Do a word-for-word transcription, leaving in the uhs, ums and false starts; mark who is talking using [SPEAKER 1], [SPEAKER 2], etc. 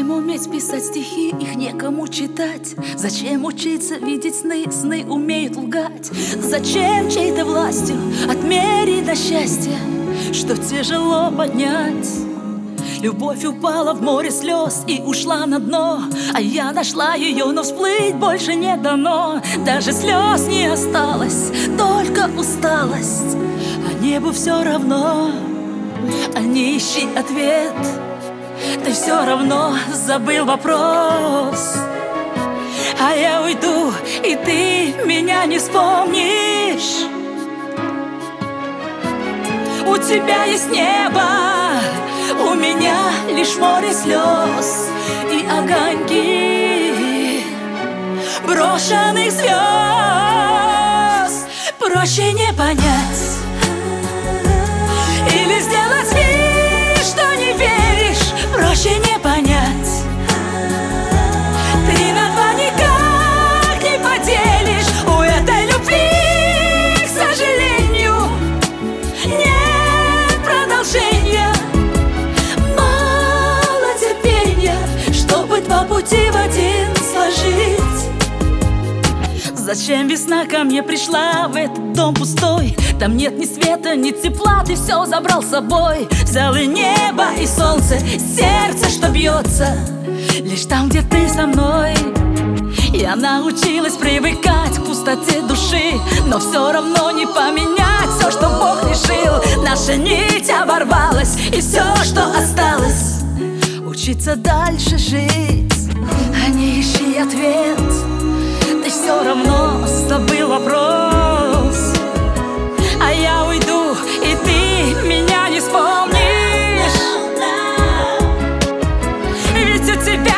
[SPEAKER 1] Зачем уметь писать стихи, их некому читать? Зачем учиться видеть сны, сны умеют лгать? Зачем чьей-то властью отмерить до счастья, что тяжело поднять? Любовь упала в море слез и ушла на дно, а я нашла ее, но всплыть больше не дано. Даже слез не осталось, только усталость, а небу все равно. А не ищи ответ, ты все равно забыл вопрос. А я уйду, и ты меня не вспомнишь. У тебя есть небо, у меня лишь море слез и огоньки брошенных звезд. Проще не понять или сделать вид, что не веришь. Проще не понять, ты на два никак не поделишь. У этой любви, к сожалению, нет продолжения. Мало терпения, чтобы два пути в один сложить. Зачем весна ко мне пришла в этот дом пустой? Там нет ни света, ни тепла, ты все забрал с собой. Взял и небо, и солнце, сердце, что бьется лишь там, где ты со мной. Я научилась привыкать к пустоте души, но все равно не поменять все, что Бог решил. Наша нить оборвалась, и все, что осталось, учиться дальше жить. А не ищи ответ, ты все равно забыл вопрос. А я уйду, и ты меня не вспомнишь. Ведь у тебя